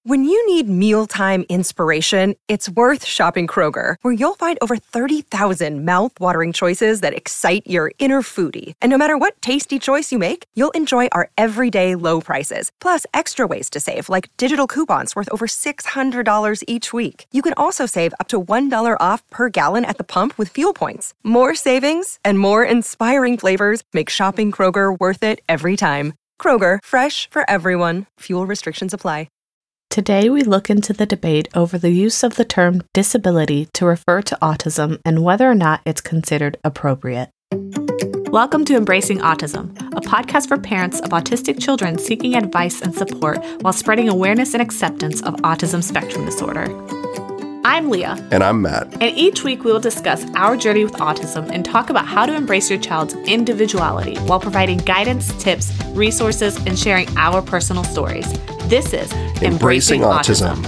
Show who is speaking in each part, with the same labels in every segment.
Speaker 1: When you need mealtime inspiration, it's worth shopping Kroger, where you'll find over 30,000 mouth-watering choices that excite your inner foodie. And no matter what tasty choice you make, you'll enjoy our everyday low prices, plus extra ways to save, like digital coupons worth over $600 each week. You can also save up to $1 off per gallon at the pump with fuel points. More savings and more inspiring flavors make shopping Kroger worth it every time. Kroger, fresh for everyone. Fuel restrictions apply.
Speaker 2: Today, we look into the debate over the use of the term disability to refer to autism and whether or not it's considered appropriate. Welcome to Embracing Autism, a podcast for parents of autistic children seeking advice and support while spreading awareness and acceptance of autism spectrum disorder. I'm Leah.
Speaker 3: And I'm Matt.
Speaker 2: And each week we will discuss our journey with autism and talk about how to embrace your child's individuality while providing guidance, tips, resources, and sharing our personal stories. This is Embracing Autism.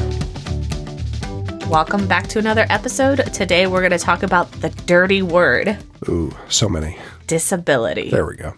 Speaker 2: Welcome back to another episode. Today we're going to talk about the dirty word.
Speaker 3: Ooh, so many.
Speaker 2: Disability.
Speaker 3: There we go.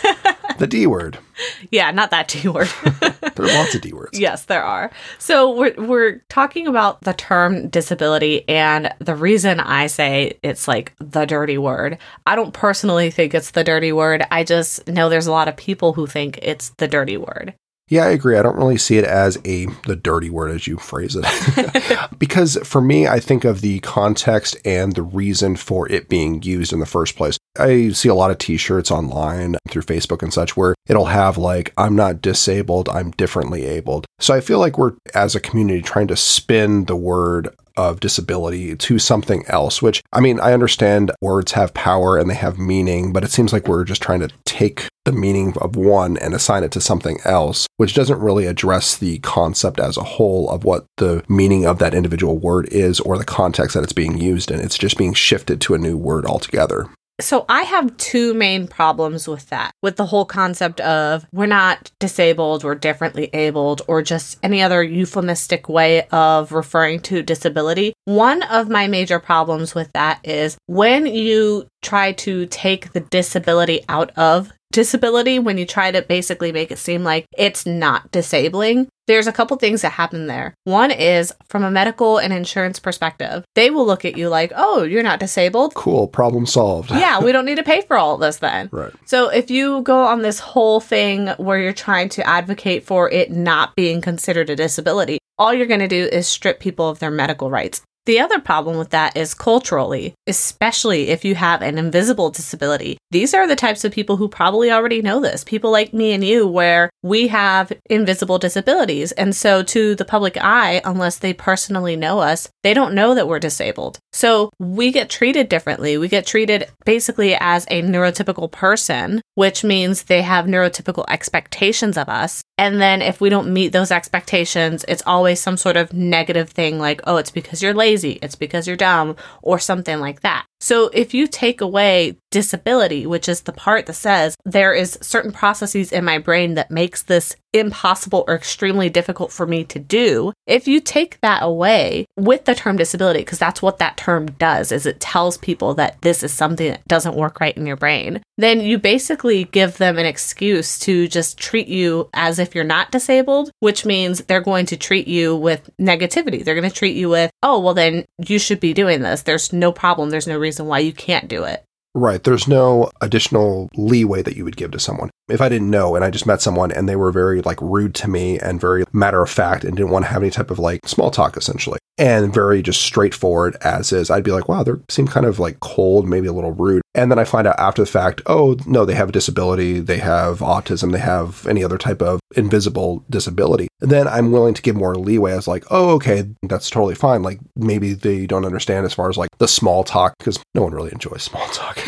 Speaker 3: The D word.
Speaker 2: Yeah, not that D word.
Speaker 3: There are lots of D words.
Speaker 2: Yes, there are. So we're talking about the term disability, and the reason I say it's like the dirty word, I don't personally think it's the dirty word. I just know there's a lot of people who think it's the dirty word.
Speaker 3: Yeah, I agree. I don't really see it as the dirty word as you phrase it. Because for me, I think of the context and the reason for it being used in the first place. I see a lot of t-shirts online through Facebook and such where it'll have like, I'm not disabled, I'm differently abled. So I feel like we're, as a community, trying to spin the word of disability to something else, which, I mean, I understand words have power and they have meaning, but it seems like we're just trying to take the meaning of one and assign it to something else, which doesn't really address the concept as a whole of what the meaning of that individual word is or the context that it's being used in. It's just being shifted to a new word altogether.
Speaker 2: So I have two main problems with that, with the whole concept of we're not disabled, we're differently abled, or just any other euphemistic way of referring to disability. One of my major problems with that is when you try to take the disability out of disability, when you try to basically make it seem like it's not disabling, there's a couple things that happen there. One is from a medical and insurance perspective, they will look at you like, oh, you're not disabled.
Speaker 3: Cool, problem solved.
Speaker 2: Yeah, we don't need to pay for all of this then.
Speaker 3: Right.
Speaker 2: So if you go on this whole thing where you're trying to advocate for it not being considered a disability, all you're going to do is strip people of their medical rights. The other problem with that is culturally, especially if you have an invisible disability. These are the types of people who probably already know this. People like me and you, where we have invisible disabilities. And so to the public eye, unless they personally know us, they don't know that we're disabled. So we get treated differently. We get treated basically as a neurotypical person, which means they have neurotypical expectations of us. And then if we don't meet those expectations, it's always some sort of negative thing like, oh, it's because you're lazy, it's because you're dumb, or something like that. So if you take away disability, which is the part that says there is certain processes in my brain that makes this impossible or extremely difficult for me to do, if you take that away with the term disability, because that's what that term does, is it tells people that this is something that doesn't work right in your brain, then you basically give them an excuse to just treat you as if you're not disabled, which means they're going to treat you with negativity. They're going to treat you with, oh, well, then you should be doing this. There's no problem. There's no reason why you can't do it.
Speaker 3: Right. There's no additional leeway that you would give to someone. If I didn't know and I just met someone and they were very rude to me and very matter of fact and didn't want to have any type of small talk essentially and very just straightforward as is, I'd be like, wow, they seem kind of cold, maybe a little rude. And then I find out after the fact, oh, no, they have a disability, they have autism, they have any other type of invisible disability. And then I'm willing to give more leeway as oh, okay, that's totally fine. Maybe they don't understand as far as the small talk, because no one really enjoys small talk.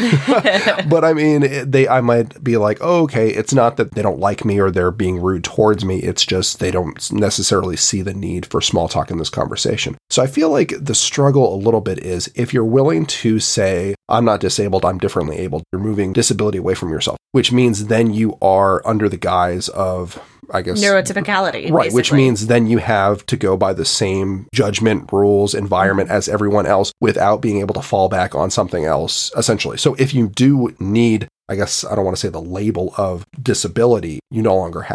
Speaker 3: But I mean, I might be like, oh, okay, it's not that they don't like me or they're being rude towards me. It's just they don't necessarily see the need for small talk in this conversation. So I feel like the struggle a little bit is if you're willing to say, I'm not disabled, I'm differently abled, you're moving disability away from yourself, which means then you are under the guise of, I guess,
Speaker 2: neurotypicality.
Speaker 3: Right,
Speaker 2: basically.
Speaker 3: which means then you have to go by the same judgment, rules, environment as everyone else without being able to fall back on something else, essentially. So if you do need, I guess, I don't want to say the label of disability, you no longer have it.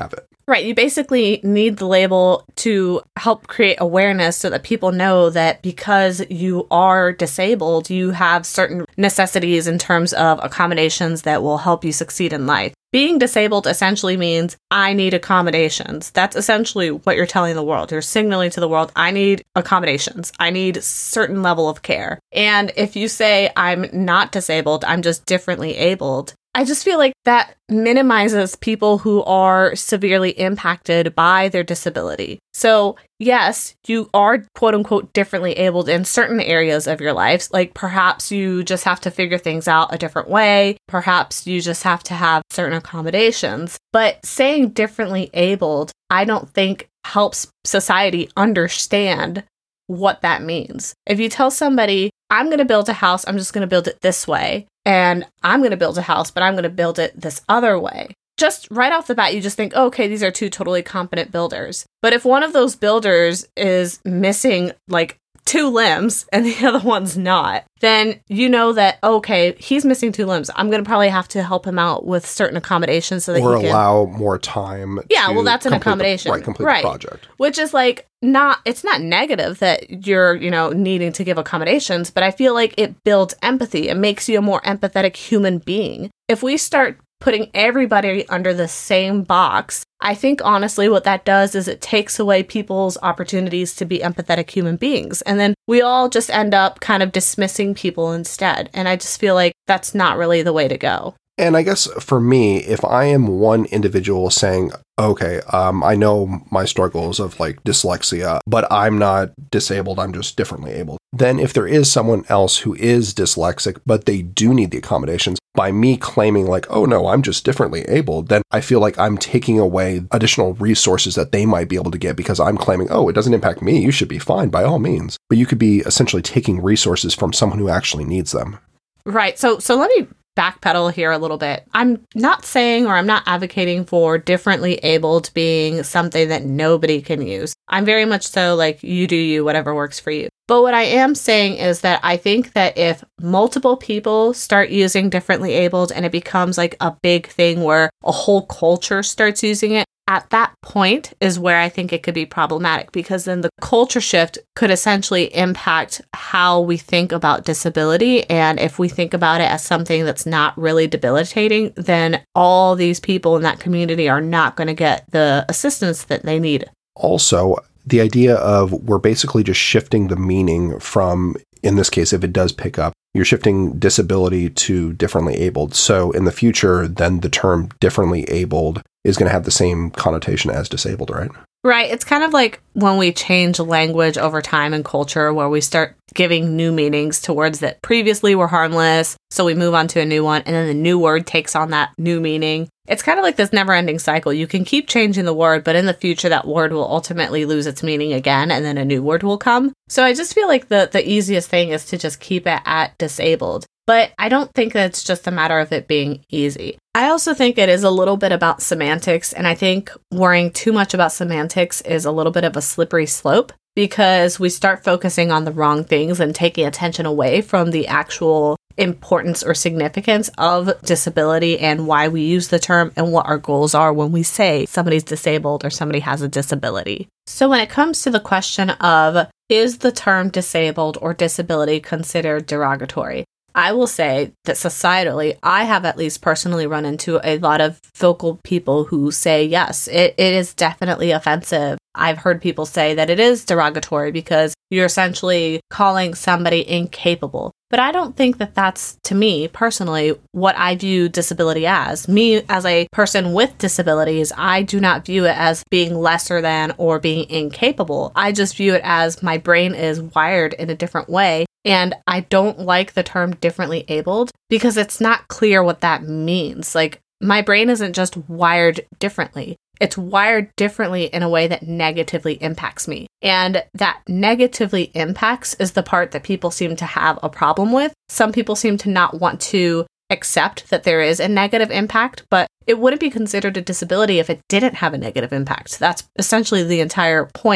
Speaker 2: Right. You basically need the label to help create awareness so that people know that because you are disabled, you have certain necessities in terms of accommodations that will help you succeed in life. Being disabled essentially means I need accommodations. That's essentially what you're telling the world. You're signaling to the world, I need accommodations. I need a certain level of care. And if you say I'm not disabled, I'm just differently abled, I just feel like that minimizes people who are severely impacted by their disability. So yes, you are quote unquote differently abled in certain areas of your life. Like perhaps you just have to figure things out a different way. Perhaps you just have to have certain accommodations. But saying differently abled, I don't think helps society understand what that means. If you tell somebody, I'm going to build a house, I'm just going to build it this way. And I'm going to build a house, but I'm going to build it this other way. Just right off the bat, you just think, oh, okay, these are two totally competent builders. But if one of those builders is missing like 2 limbs and the other one's not, then you know that, okay, he's missing 2 limbs. I'm going to probably have to help him out with certain accommodations so that
Speaker 3: or
Speaker 2: he can
Speaker 3: allow more time.
Speaker 2: Yeah, well, that's an accommodation.
Speaker 3: Complete the project.
Speaker 2: Which is like it's not negative that you're, needing to give accommodations, but I feel like it builds empathy. It makes you a more empathetic human being. If we start putting everybody under the same box, I think honestly what that does is it takes away people's opportunities to be empathetic human beings. And then we all just end up kind of dismissing people instead. And I just feel like that's not really the way to go.
Speaker 3: And I guess for me, if I am one individual saying, okay, I know my struggles of like dyslexia, but I'm not disabled, I'm just differently abled. Then if there is someone else who is dyslexic, but they do need the accommodations, by me claiming like, oh no, I'm just differently abled, then I feel like I'm taking away additional resources that they might be able to get because I'm claiming, oh, it doesn't impact me, you should be fine by all means. But you could be essentially taking resources from someone who actually needs them.
Speaker 2: Right. So let me backpedal here a little bit. I'm not saying or I'm not advocating for differently abled being something that nobody can use. I'm very much so like you do you, whatever works for you. But what I am saying is that I think that if multiple people start using differently abled and it becomes like a big thing where a whole culture starts using it, at that point is where I think it could be problematic, because then the culture shift could essentially impact how we think about disability. And if we think about it as something that's not really debilitating, then all these people in that community are not going to get the assistance that they need.
Speaker 3: Also, the idea of we're basically just shifting the meaning from, in this case, if it does pick up, you're shifting disability to differently abled. So in the future, then the term differently abled is going to have the same connotation as disabled, right?
Speaker 2: Right. It's kind of like when we change language over time and culture, where we start giving new meanings to words that previously were harmless. So we move on to a new one, and then the new word takes on that new meaning. It's kind of like this never-ending cycle. You can keep changing the word, but in the future, that word will ultimately lose its meaning again, and then a new word will come. So I just feel like the easiest thing is to just keep it at disabled. But I don't think that it's just a matter of it being easy. I also think it is a little bit about semantics, and I think worrying too much about semantics is a little bit of a slippery slope, because we start focusing on the wrong things and taking attention away from the actual importance or significance of disability and why we use the term and what our goals are when we say somebody's disabled or somebody has a disability. So when it comes to the question of, is the term disabled or disability considered derogatory? I will say that societally, I have at least personally run into a lot of vocal people who say, yes, it is definitely offensive. I've heard people say that it is derogatory because you're essentially calling somebody incapable. But I don't think that that's, to me personally, what I view disability as. Me, as a person with disabilities, I do not view it as being lesser than or being incapable. I just view it as my brain is wired in a different way. And I don't like the term differently abled because it's not clear what that means. Like, my brain isn't just wired differently. It's wired differently in a way that negatively impacts me. And that negatively impacts is the part that people seem to have a problem with. Some people seem to not want to accept that there is a negative impact, but it wouldn't be considered a disability if it didn't have a negative impact. That's essentially the entire point.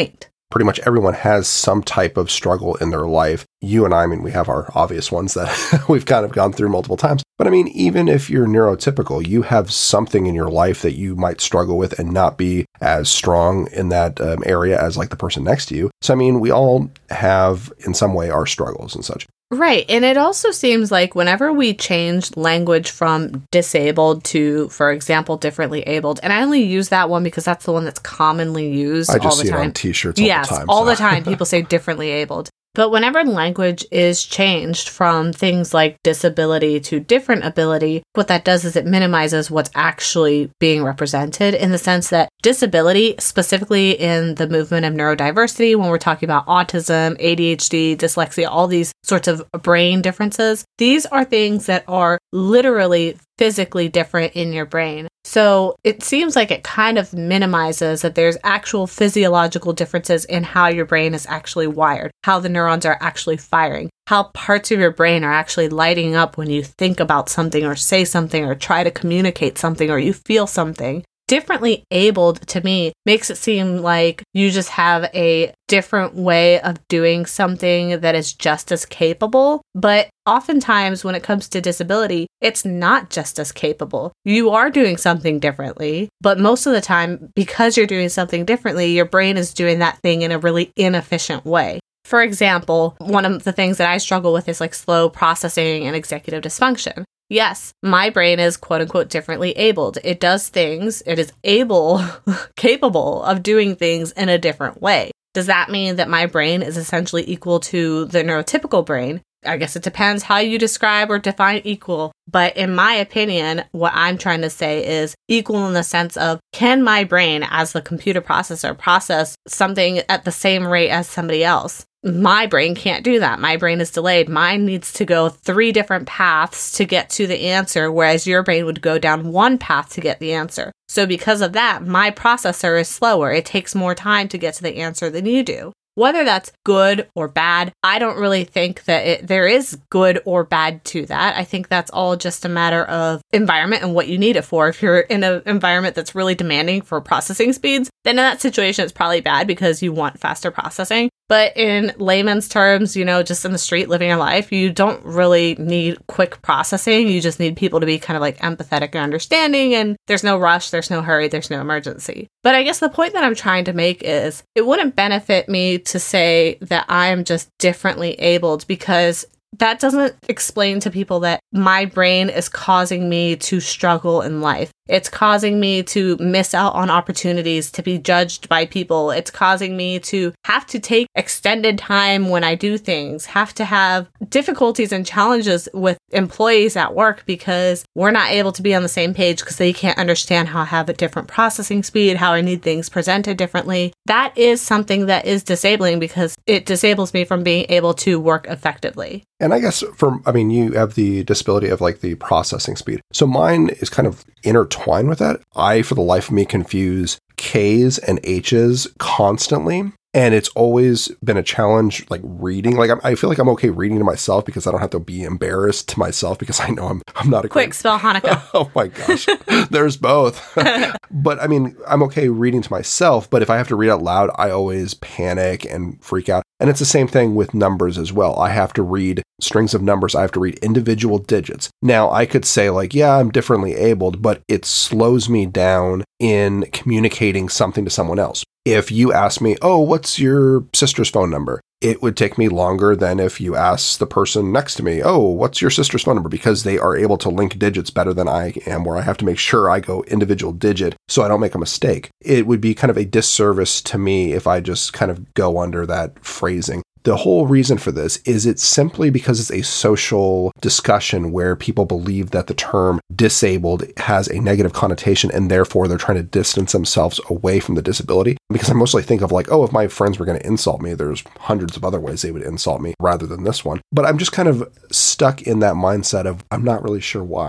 Speaker 3: pretty much everyone has some type of struggle in their life. You and I mean, we have our obvious ones that we've kind of gone through multiple times. But I mean, even if you're neurotypical, you have something in your life that you might struggle with and not be as strong in that area as like the person next to you. So, I mean, we all have in some way our struggles and such.
Speaker 2: Right. And it also seems like whenever we change language from disabled to, for example, differently abled, and I only use that one because that's the one that's commonly used all the time.
Speaker 3: I just see it on t-shirts all the time.
Speaker 2: Yes, all the time people say differently abled. But whenever language is changed from things like disability to different ability, what that does is it minimizes what's actually being represented, in the sense that disability, specifically in the movement of neurodiversity, when we're talking about autism, ADHD, dyslexia, all these sorts of brain differences, these are things that are literally physically different in your brain. So it seems like it kind of minimizes that there's actual physiological differences in how your brain is actually wired, how the neurons are actually firing, how parts of your brain are actually lighting up when you think about something or say something or try to communicate something or you feel something. Differently abled, to me, makes it seem like you just have a different way of doing something that is just as capable. But oftentimes when it comes to disability, it's not just as capable. You are doing something differently, but most of the time, because you're doing something differently, your brain is doing that thing in a really inefficient way. For example, one of the things that I struggle with is like slow processing and executive dysfunction. Yes, my brain is quote unquote differently abled. It does things, it is capable of doing things in a different way. Does that mean that my brain is essentially equal to the neurotypical brain? I guess it depends how you describe or define equal. But in my opinion, what I'm trying to say is equal in the sense of, can my brain as the computer processor process something at the same rate as somebody else? My brain can't do that. My brain is delayed. Mine needs to go 3 different paths to get to the answer, whereas your brain would go down 1 path to get the answer. So because of that, my processor is slower. It takes more time to get to the answer than you do. Whether that's good or bad, I don't really think that there is good or bad to that. I think that's all just a matter of environment and what you need it for. If you're in an environment that's really demanding for processing speeds, then in that situation, it's probably bad because you want faster processing. But in layman's terms, just in the street living your life, you don't really need quick processing. You just need people to be kind of like empathetic and understanding, and there's no rush, there's no hurry, there's no emergency. But I guess the point that I'm trying to make is it wouldn't benefit me to say that I'm just differently abled, because that doesn't explain to people that my brain is causing me to struggle in life. It's causing me to miss out on opportunities, to be judged by people. It's causing me to have to take extended time when I do things, have to have difficulties and challenges with employees at work because we're not able to be on the same page because they can't understand how I have a different processing speed, how I need things presented differently. That is something that is disabling because it disables me from being able to work effectively.
Speaker 3: And I guess you have the disability of like the processing speed. So mine is kind of intertwined with that. I, for the life of me, confuse K's and H's constantly. And it's always been a challenge, like reading. Like I feel like I'm okay reading to myself because I don't have to be embarrassed to myself because I know I'm not a
Speaker 2: quick spell Hanukkah.
Speaker 3: Oh my gosh, there's both. But I'm okay reading to myself. But if I have to read out loud, I always panic and freak out. And it's the same thing with numbers as well. I have to read strings of numbers. I have to read individual digits. Now, I could say like, yeah, I'm differently abled, but it slows me down in communicating something to someone else. If you ask me, oh, what's your sister's phone number? It would take me longer than if you ask the person next to me, oh, what's your sister's phone number? Because they are able to link digits better than I am, where I have to make sure I go individual digit so I don't make a mistake. It would be kind of a disservice to me if I just kind of go under that phrasing. The whole reason for this is it's simply because it's a social discussion where people believe that the term disabled has a negative connotation and therefore they're trying to distance themselves away from the disability. Because I mostly think of like, oh, if my friends were going to insult me, there's hundreds of other ways they would insult me rather than this one. But I'm just kind of stuck in that mindset of I'm not really sure why.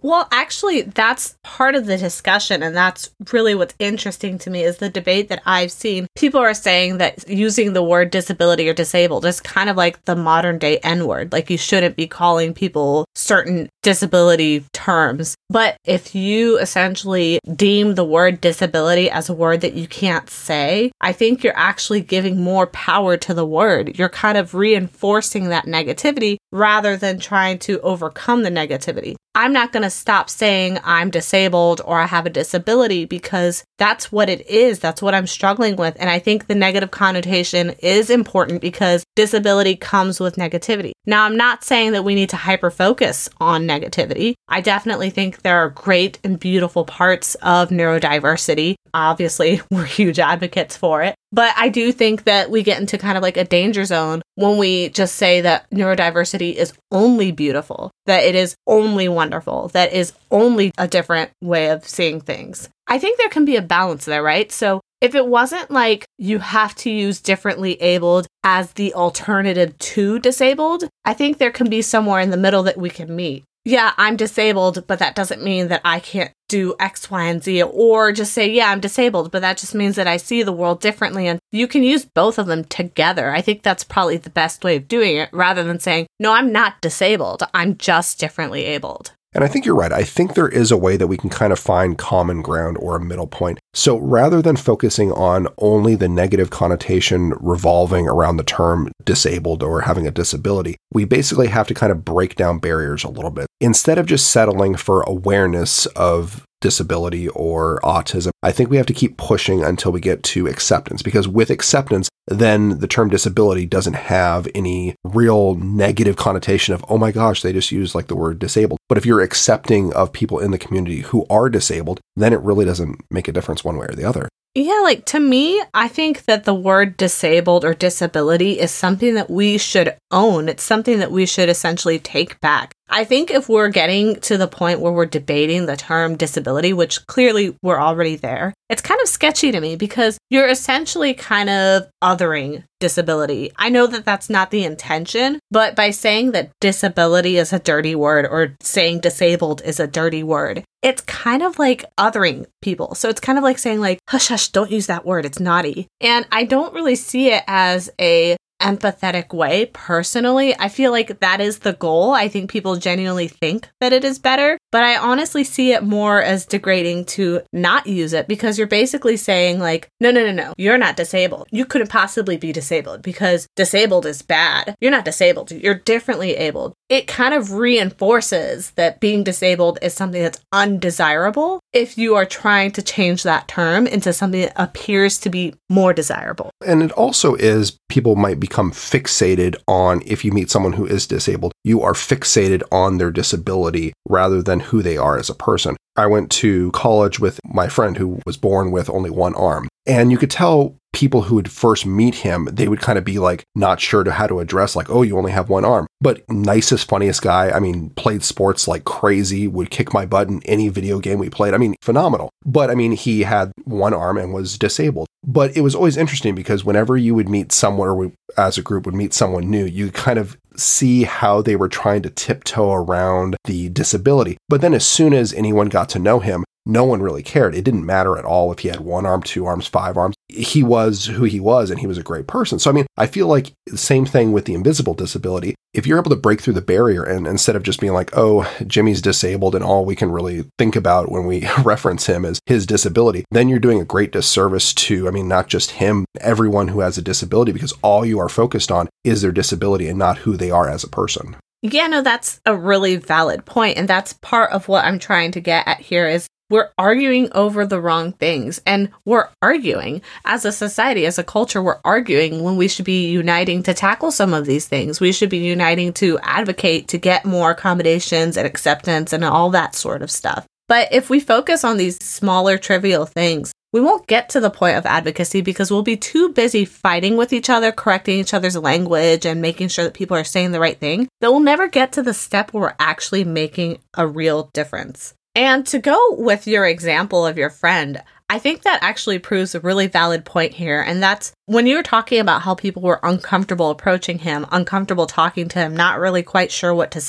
Speaker 2: Well, actually, that's part of the discussion, and that's really what's interesting to me is the debate that I've seen. People are saying that using the word disability or disabled is kind of like the modern day N-word. Like, you shouldn't be calling people certain disability terms. But if you essentially deem the word disability as a word that you can't say, I think you're actually giving more power to the word. You're kind of reinforcing that negativity rather than trying to overcome the negativity. I'm not going to stop saying I'm disabled or I have a disability because that's what it is. That's what I'm struggling with. And I think the negative connotation is important because disability comes with negativity. Now, I'm not saying that we need to hyper-focus on negativity. I definitely think there are great and beautiful parts of neurodiversity. Obviously, we're huge advocates for it. But I do think that we get into kind of like a danger zone when we just say that neurodiversity is only beautiful, that it is only wonderful, that is only a different way of seeing things. I think there can be a balance there, right? So if it wasn't like you have to use differently abled as the alternative to disabled, I think there can be somewhere in the middle that we can meet. Yeah, I'm disabled, but that doesn't mean that I can't do X, Y, and Z, or just say, yeah, I'm disabled, but that just means that I see the world differently. And you can use both of them together. I think that's probably the best way of doing it rather than saying, no, I'm not disabled. I'm just differently abled.
Speaker 3: And I think you're right. I think there is a way that we can kind of find common ground or a middle point. So rather than focusing on only the negative connotation revolving around the term disabled or having a disability, we basically have to kind of break down barriers a little bit. Instead of just settling for awareness of disability or autism, I think we have to keep pushing until we get to acceptance, because with acceptance, then the term disability doesn't have any real negative connotation of, oh my gosh, they just use like the word disabled. But if you're accepting of people in the community who are disabled, then it really doesn't make a difference one way or the other.
Speaker 2: Yeah, like to me, I think that the word disabled or disability is something that we should own. It's something that we should essentially take back. I think if we're getting to the point where we're debating the term disability, which clearly we're already there, it's kind of sketchy to me because you're essentially kind of othering disability. I know that that's not the intention, but by saying that disability is a dirty word or saying disabled is a dirty word, it's kind of like othering people. So it's kind of like saying like, hush, hush, don't use that word. It's naughty. And I don't really see it as a empathetic way. Personally, I feel like that is the goal. I think people genuinely think that it is better, but I honestly see it more as degrading to not use it because you're basically saying like, no, you're not disabled. You couldn't possibly be disabled because disabled is bad. You're not disabled. You're differently abled. It kind of reinforces that being disabled is something that's undesirable if you are trying to change that term into something that appears to be more desirable.
Speaker 3: And it also is, people might become fixated on, if you meet someone who is disabled, you are fixated on their disability rather than who they are as a person. I went to college with my friend who was born with only one arm. And you could tell people who would first meet him, they would kind of be like, not sure to how to address, like, oh, you only have one arm. But nicest, funniest guy. I mean, played sports like crazy, would kick my butt in any video game we played. I mean, phenomenal. But I mean, he had one arm and was disabled. But it was always interesting because whenever you would meet someone, or we, as a group would meet someone new, you kind of see how they were trying to tiptoe around the disability. But then as soon as anyone got to know him, no one really cared. It didn't matter at all if he had one arm, two arms, five arms. He was who he was, and he was a great person. So, I mean, I feel like the same thing with the invisible disability. If you're able to break through the barrier and instead of just being like, oh, Jimmy's disabled and all we can really think about when we reference him is his disability, then you're doing a great disservice to, I mean, not just him, everyone who has a disability, because all you are focused on is their disability and not who they are as a person.
Speaker 2: Yeah, no, that's a really valid point. And that's part of what I'm trying to get at here is we're arguing over the wrong things, and we're arguing as a society, as a culture, we're arguing when we should be uniting to tackle some of these things. We should be uniting to advocate to get more accommodations and acceptance and all that sort of stuff. But if we focus on these smaller, trivial things, we won't get to the point of advocacy because we'll be too busy fighting with each other, correcting each other's language, and making sure that people are saying the right thing, that we'll never get to the step where we're actually making a real difference. And to go with your example of your friend, I think that actually proves a really valid point here. And that's when you were talking about how people were uncomfortable approaching him, uncomfortable talking to him, not really quite sure what to say.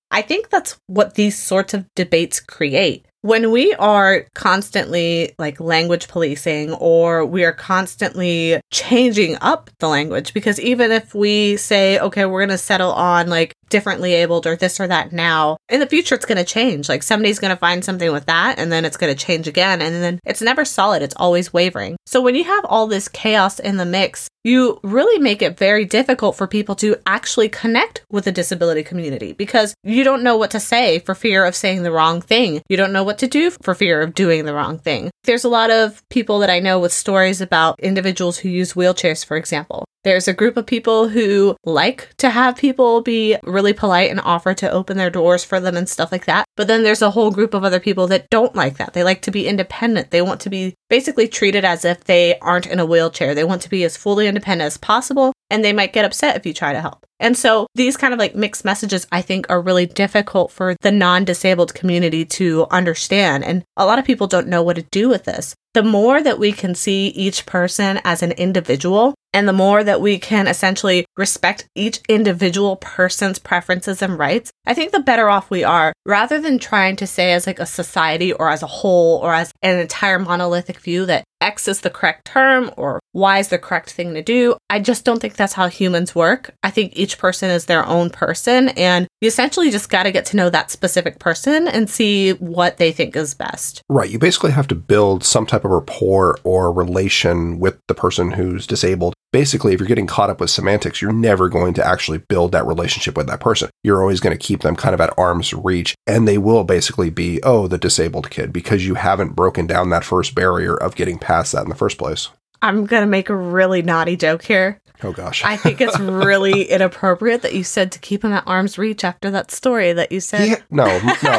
Speaker 2: I think that's what these sorts of debates create. When we are constantly like language policing, or we are constantly changing up the language, because even if we say, okay, we're going to settle on like differently abled or this or that now, in the future, it's going to change. Like somebody's going to find something with that and then it's going to change again. And then it's never solid. It's always wavering. So when you have all this chaos in the mix, you really make it very difficult for people to actually connect with the disability community, because you don't know what to say for fear of saying the wrong thing. You don't know what to do for fear of doing the wrong thing. There's a lot of people that I know with stories about individuals who use wheelchairs, for example. There's a group of people who like to have people be really polite and offer to open their doors for them and stuff like that. But then there's a whole group of other people that don't like that. They like to be independent. They want to be basically treated as if they aren't in a wheelchair. They want to be as fully independent as possible, and they might get upset if you try to help. And so these kind of like mixed messages, I think, are really difficult for the non-disabled community to understand. And a lot of people don't know what to do with this. The more that we can see each person as an individual, and the more that we can essentially respect each individual person's preferences and rights, I think the better off we are, rather than trying to say as like a society or as a whole or as an entire monolithic view that X is the correct term or Y is the correct thing to do. I just don't think that's how humans work. I think each person is their own person, and you essentially just got to get to know that specific person and see what they think is best.
Speaker 3: Right. You basically have to build some type of rapport or relation with the person who's disabled. Basically, if you're getting caught up with semantics, you're never going to actually build that relationship with that person. You're always going to keep them kind of at arm's reach, and they will basically be, oh, the disabled kid, because you haven't broken down that first barrier of getting past that in the first place.
Speaker 2: I'm going to make a really naughty joke here.
Speaker 3: Oh, gosh.
Speaker 2: I think it's really inappropriate that you said to keep him at arm's reach after that story that you said.
Speaker 3: No.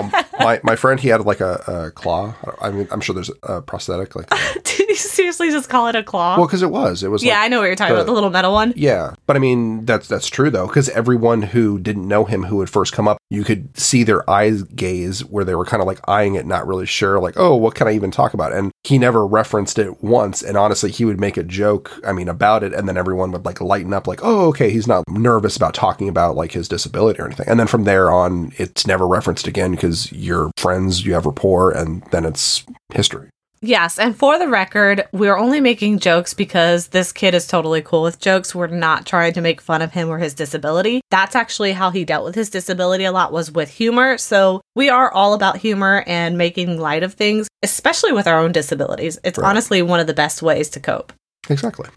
Speaker 3: My friend, he had like a claw. I mean, I'm sure there's a prosthetic like that.
Speaker 2: Did you seriously just call it a claw?
Speaker 3: Well, because it was.
Speaker 2: Yeah, I know what you're talking about, the little metal one.
Speaker 3: Yeah. But I mean, that's true, though, because everyone who didn't know him who would first come up, you could see their eyes gaze where they were kind of like eyeing it, not really sure, like, oh, what can I even talk about? And he never referenced it once. And honestly, he would make a joke, about it. And then everyone would like lighten up like, oh, okay, he's not nervous about talking about like his disability or anything. And then from there on, it's never referenced again because you're friends, you have rapport, and then it's history.
Speaker 2: Yes, and for the record, we're only making jokes because this kid is totally cool with jokes. We're not trying to make fun of him or his disability. That's actually how he dealt with his disability a lot, was with humor. So we are all about humor and making light of things, especially with our own disabilities. It's honestly one of the best ways to cope.
Speaker 3: Exactly.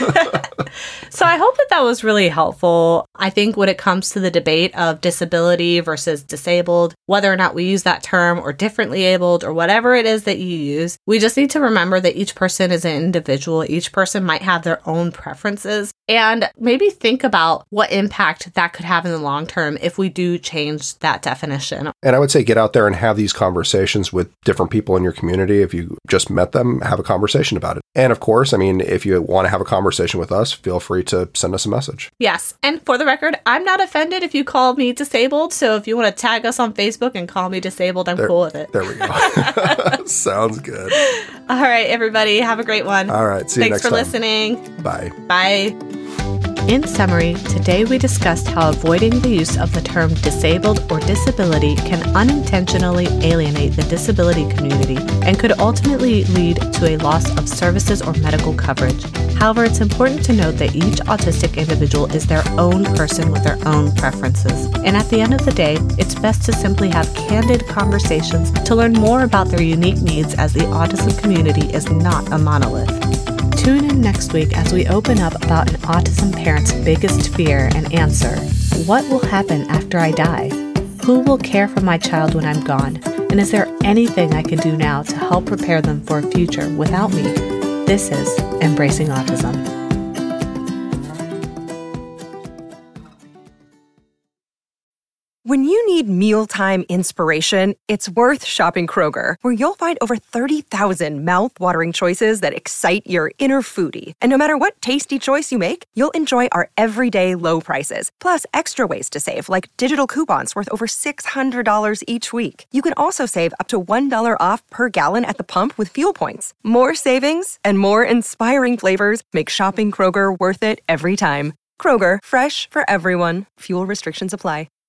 Speaker 2: So I hope that was really helpful. I think when it comes to the debate of disability versus disabled, whether or not we use that term or differently abled or whatever it is that you use, we just need to remember that each person is an individual. Each person might have their own preferences, and maybe think about what impact that could have in the long term if we do change that definition.
Speaker 3: And I would say get out there and have these conversations with different people in your community. If you just met them, have a conversation about it. And of course, if you want to have a conversation with us, feel free to send us a message.
Speaker 2: Yes. And for the record, I'm not offended if you call me disabled. So if you want to tag us on Facebook and call me disabled, I'm cool with it.
Speaker 3: There we go. Sounds good.
Speaker 2: All right, everybody. Have a great one.
Speaker 3: All right. See you next time.
Speaker 2: Thanks for listening.
Speaker 3: Bye.
Speaker 2: Bye. In summary, today we discussed how avoiding the use of the term disabled or disability can unintentionally alienate the disability community and could ultimately lead to a loss of services or medical coverage. However, it's important to note that each autistic individual is their own person with their own preferences. And at the end of the day, it's best to simply have candid conversations to learn more about their unique needs, as the autism community is not a monolith. Tune in next week as we open up about an autism parent's biggest fear and answer: what will happen after I die? Who will care for my child when I'm gone? And is there anything I can do now to help prepare them for a future without me? This is Embracing Autism.
Speaker 1: When you need mealtime inspiration, it's worth shopping Kroger, where you'll find over 30,000 mouth-watering choices that excite your inner foodie. And no matter what tasty choice you make, you'll enjoy our everyday low prices, plus extra ways to save, like digital coupons worth over $600 each week. You can also save up to $1 off per gallon at the pump with fuel points. More savings and more inspiring flavors make shopping Kroger worth it every time. Kroger, fresh for everyone. Fuel restrictions apply.